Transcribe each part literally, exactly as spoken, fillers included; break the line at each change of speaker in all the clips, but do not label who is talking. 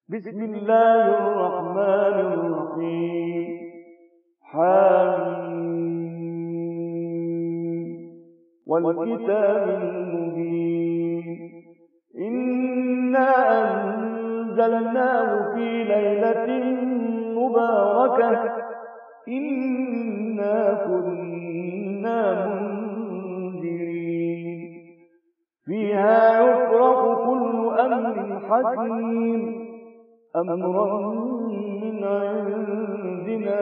بسم الله الرحمن الرحيم. حميم والكتاب المبين. إنا أنزلناه في ليلة مباركة إنا كنا منذرين فيها يفرق كل أمر حكيم أمرا من عندنا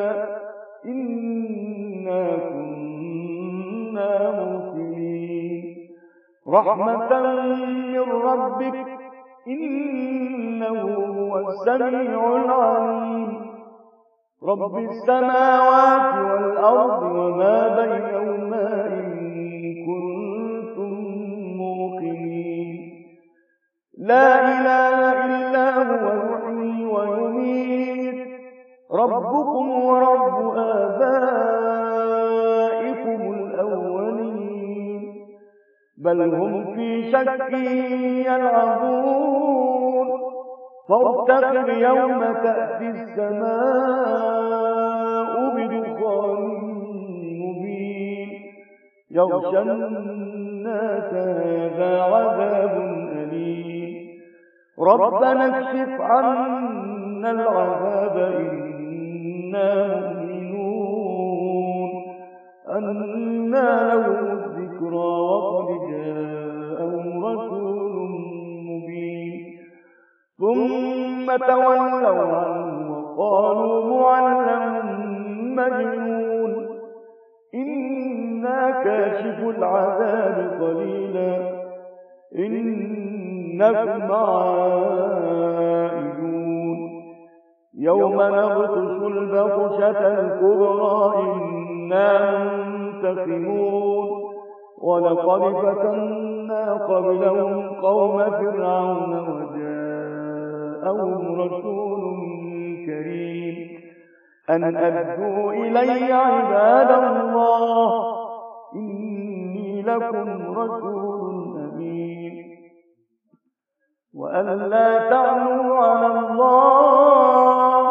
إنا كنا مرسلين رحمة من ربك إنه هو السميع العليم رب السماوات والأرض وما بينهما إن كنتم موقنين لا إله إلا هو يحيي ويميت ربكم ورب آبائكم الأولين بل هم في شك يلعبون فارتقب يوم تأتي السماء بدخان مبين يغشى الناس هذا عذاب أليم ربنا اكشف عنا العذاب إنا مؤمنون أنى لهم الذكرى وقد جاءهم رسول مبين ثم تولوا عنه وقالوا معلم مجنون إنا كاشف العذاب قليلا إنكم عائدون يوم نبطش البطشة الكبرى إنا منتقمون ولقد فتنا قبلهم قوم فرعون وجاءهم رسول كريم أن أدوا إلي عباد الله إني لكم رسول أمين وأن لا تعلوا على الله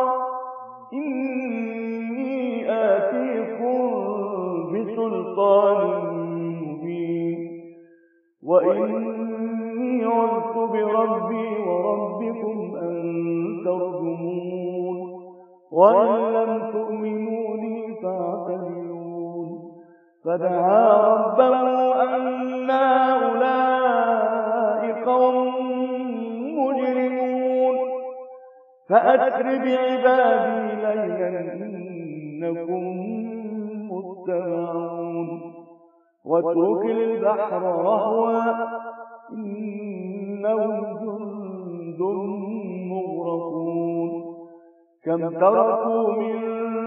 إني آتيكم بسلطان مبين وإني عذت بربي وربكم أن ترجمون وإن لم تؤمنوني فاعتزلون فدعا ربه أن هؤلاء قوم مجرمون فأسر بعبادي ليلا إنكم متبعون واترك البحر رهوا إنهم جند مغرقون كم تركوا من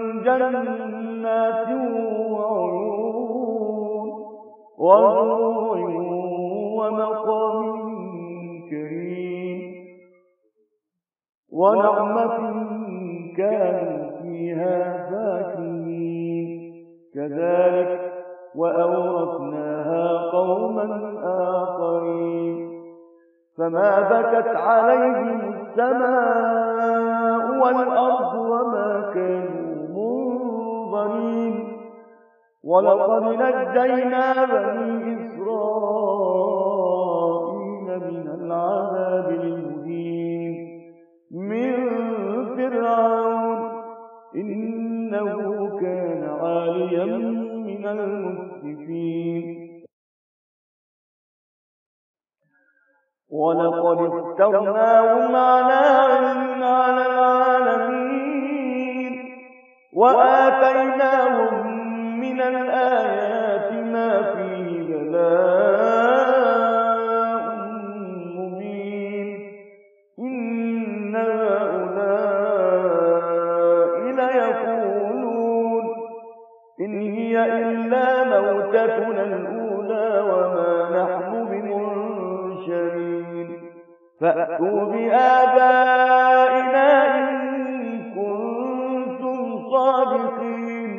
جنات وعيون وزروع ومقام كريم ونعمة كانوا فيها فاكهين كذلك وأورثناها قوما آخرين فما بكت عليهم السماء والأرض وما كانوا منظرين ولقد نجينا بني إسرائيل من العذاب المهين من فرعون إنه كان عاليا من المسرفين ولقد اخترناهم على علم على العالمين وآتيناهم من الآيات ما فيه بلاء مبين إن هؤلاء ليقولون إن هي إلا موتتنا الأولى وما نحن بمنشرين فأتوا بآبائنا إن كنتم صادقين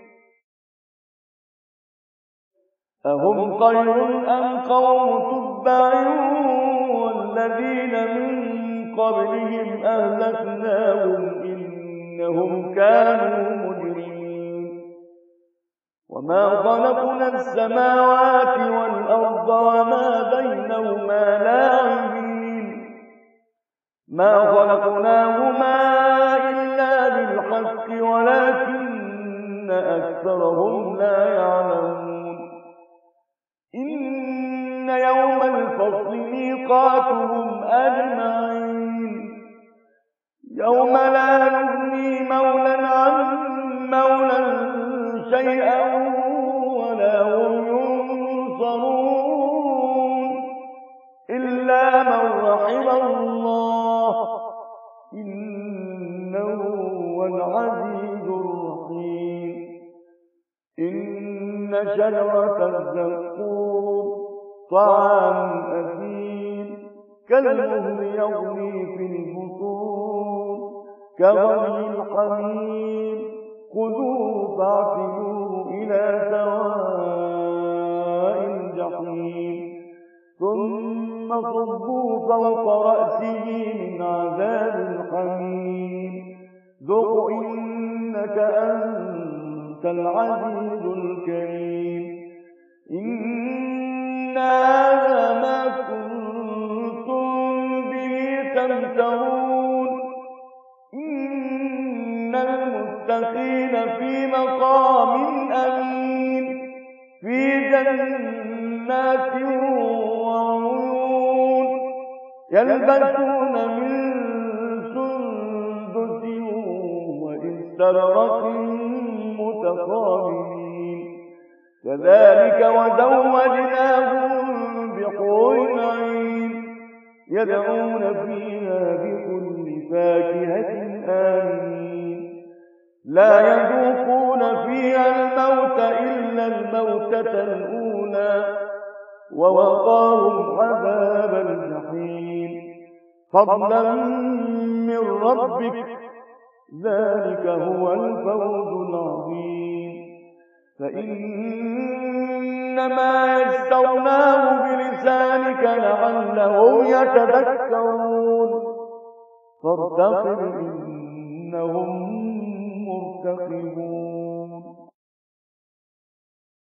أهم خير أم قوم تبع والذين من قبلهم أهلكناهم إنهم كانوا مجرمين وما خلقنا السماوات والأرض وما بينهما لاعبين ما خلقناهما إلا بالحق ولكن أكثرهم لا يعلمون إن يوم الفصل ميقاتهم أجمعين يوم لا يغني مولى عن مولى شيئا ولا هم ينصرون إلا من رحم الله إنه هو العزيز الرحيم إن شجرة الزقوم طعام أثيم كالمهل يغلي في البطون كغلي الحميم خذوه فاعتلوه إلى سواء الجحيم ثم صبوا فوق رأسه من عذاب الحميم ذق إنك أنت العزيز الكريم إن هذا ما كنتم به تمترون إن المتقين في مقام أمين في جنات وعيون يلبسون من سندس وإستبرق متقابلين كذلك وزوجناهم بحور عين يدعون فيها بكل فاكهة آمنين لا يذوقون فيها الموت إلا الموتة الأولى ووقاهم عذاب الجحيم فضلا من ربك ذلك هو الفوز العظيم فإنما يسرناه بلسانك لعلهم يتذكرون فارتقب إنهم مرتقبون